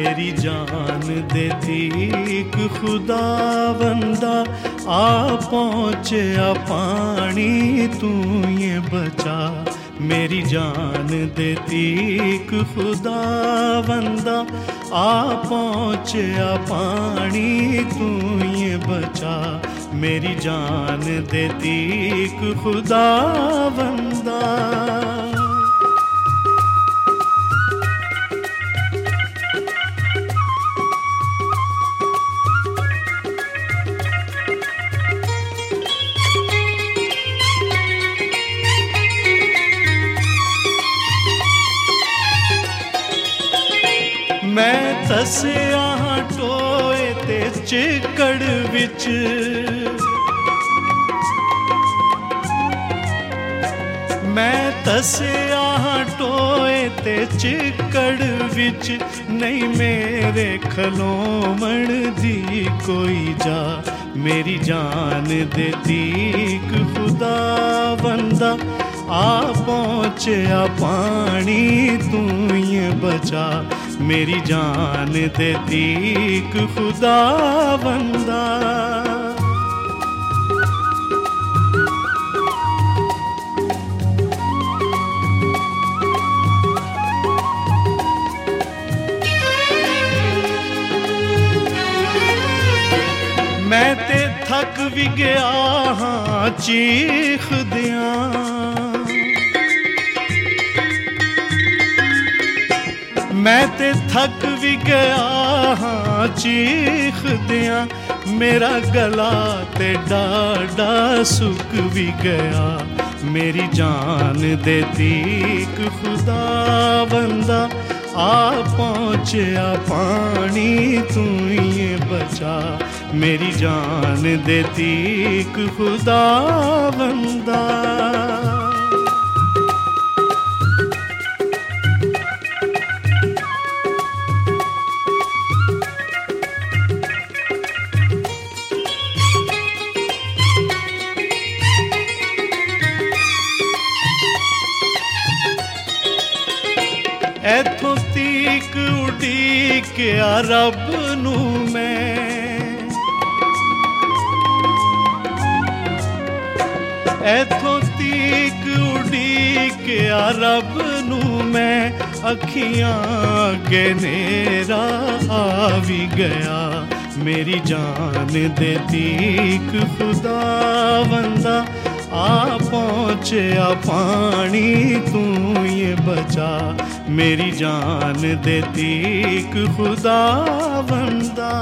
मेरी जान देती एक खुदा बंदा, आ पहुँचा पानी तू ये बचा। मेरी जान देती एक खुदा बंदा, आ पहुँचा पानी तू ये बचा। मेरी जान देती एक खुदा बंदा। मैं तसिया टोए ते चिकड़ विच, मैं तसिया टोए ते चिकड़ विच, नहीं मेरे खलोमण दी कोई जा। मेरी जान देती एक खुदा बंदा, आ पहुँचा पानी तू ये बचा। मेरी जान देती एक खुदा बंदा। मैं ते थक भी गया हाँ चीख दियां, मैं ते थक भी गया हाँ चीख दियां। मेरा गला ते डाडा सुक भी गया। मेरी जान देती एक खुदा बंदा, आ पहुँचा पानी तू ये बचा। मेरी जान देती एक खुदा बंदा। ऐथों तीक उड़ीकिया रब नू मैं, ऐथों तीक उड़ीकिया रब नू मैं। अखियां अगे नेरा आ भी गया। मेरी जान देती एक खुदा बंदा, आ पहुँचा पानी तू ये बचा। मेरी जान देती एक खुदा बंदा।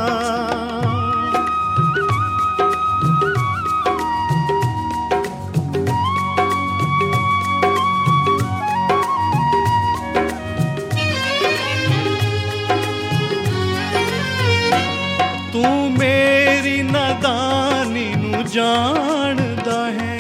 तू मेरी नादानी नू जानदा है,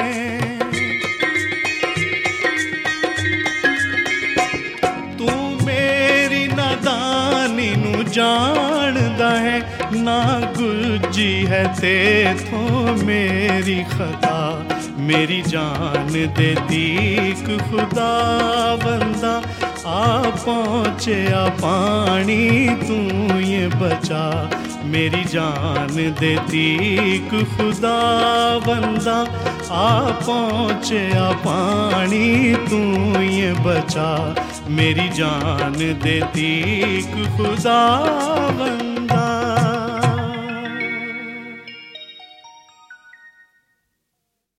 जानदा है। ना गुजी है तेथों मेरी खता। मेरी जान देती एक खुदा बंदा, आ पहुँचा पानी तू ये बचा। मेरी जान देती एक खुदा बंदा, आ पहुँचा पानी तू ये बचा। मेरी जान देती एक खुदा बंदा।